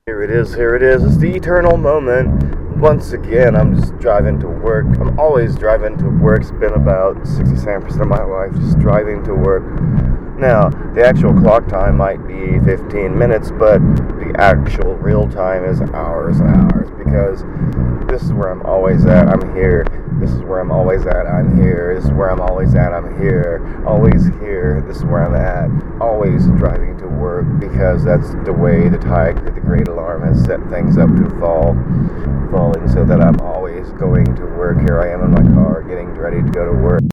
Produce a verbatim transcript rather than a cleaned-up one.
Here it is, here it is. It's the eternal moment. Once again, I'm just driving to work. I'm always driving to work. It's been about sixty-seven percent of my life just driving to work. Now, the actual clock time might be fifteen minutes, but the actual real time is hours and hours, because this is where I'm always at. I'm here. This is where I'm always at. I'm here. This is where I'm always at. I'm here. Always here. This is where I'm at. Always driving to work, because that's the way the tiger, the great alarm, has set things up to fall. Falling so that I'm always going to work. Here I am in my car getting ready to go to work.